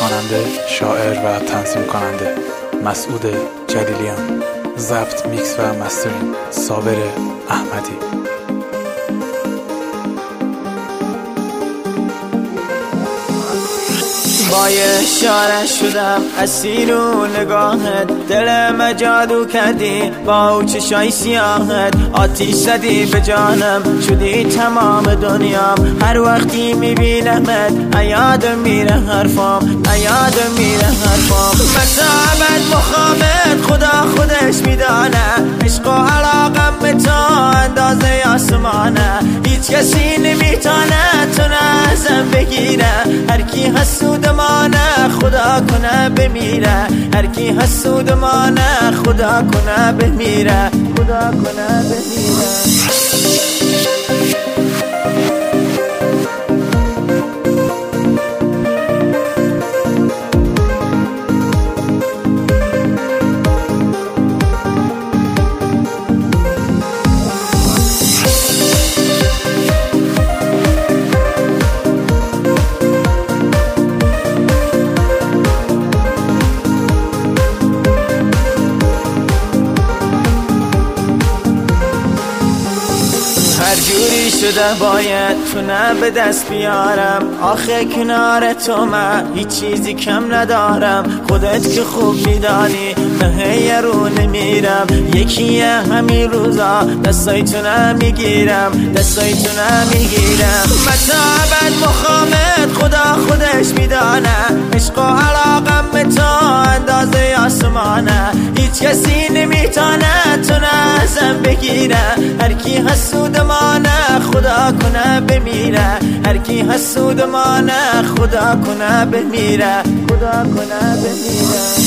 خواننده، شاعر و تنظیم کننده مسعود جلیلیان. ضبط، میکس و مسترینگ صابر احمدی. با یه اشاره شدم اسیر و نگاهت، دلم جادو کردی با چشای سیاهت، آتیش زدی به جانم شدی تمام دنیام، هر وقتی میبینمت یادم میره حرفام، یادم میره حرفام. متعبد مخامت خدا خودش میدانه، عشق و علاقم به تو اندازه آسمانه، هیچ کسی نمیتونه تو ازم بگیره، هر کی حسود مانه خدا کنه بمیره، هر کی حسود مانه خدا کنه بمیره، خدا کنه بمیره. هر جوری شده باید تونه به دست بیارم، آخه کنار تو من هیچ چیزی کم ندارم، خودت که خوب میدانی نه یه رو نمیرم، یکیه همین روزا دستای تو نمیگیرم، دستای تو نمیگیرم. متعبد مخامت خدا خودش میدانه، عشق و علاقم به تو اندازه آسمانه، هیچ کسی نمیتونه تو ازم بگیره، هر کی حسود مانه خدا کنه بمیره، هر کی حسود مانه خدا کنه بمیره، خدا کنه بمیره.